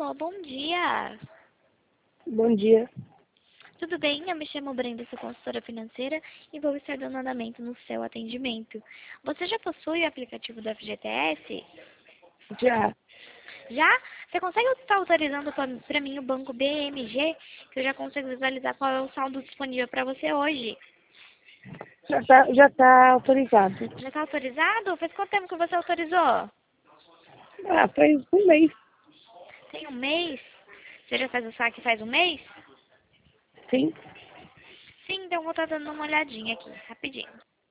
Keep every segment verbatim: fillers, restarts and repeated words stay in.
Alô, bom dia. Bom dia. Tudo bem? Eu me chamo Brenda, sou consultora financeira e vou estar dando andamento no seu atendimento. Você já possui o aplicativo do F G T S? Já, Já? Você consegue estar autorizando para mim o banco B M G, que eu já consigo visualizar qual é o saldo disponível para você hoje? já tá, já tá autorizado. Já está autorizado? Faz quanto tempo que você autorizou? Ah, faz um mês. Tem um mês? Você já faz o saque faz um mês? Sim. Sim, então vou estar dando uma olhadinha aqui, rapidinho.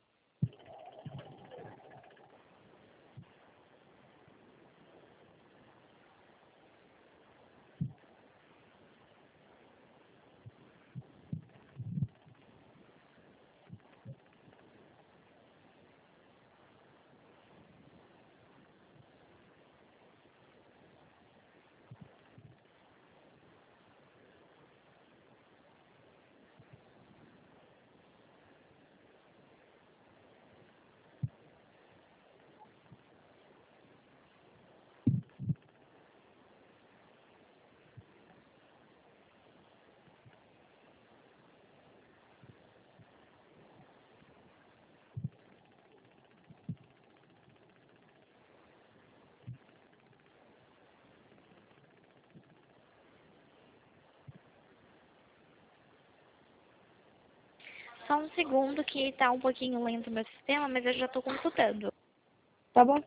Só um segundo que tá um pouquinho lento o meu sistema, mas eu já tô consultando. Tá bom?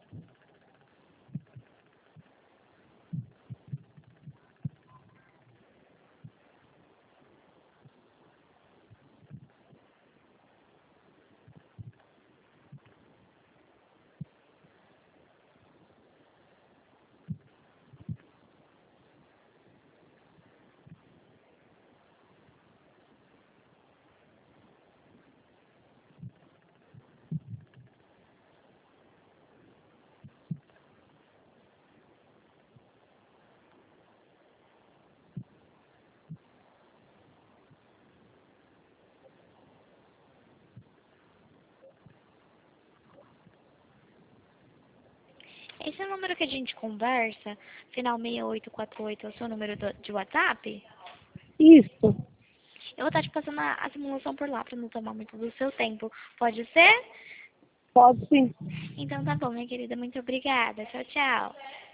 Esse é o número que a gente conversa, final seis oito quatro oito, é o seu número do- de WhatsApp? Isso. Eu vou estar te passando a, a simulação por lá para não tomar muito do seu tempo. Pode ser? Pode sim. Então tá bom, minha querida. Muito obrigada. Tchau, tchau.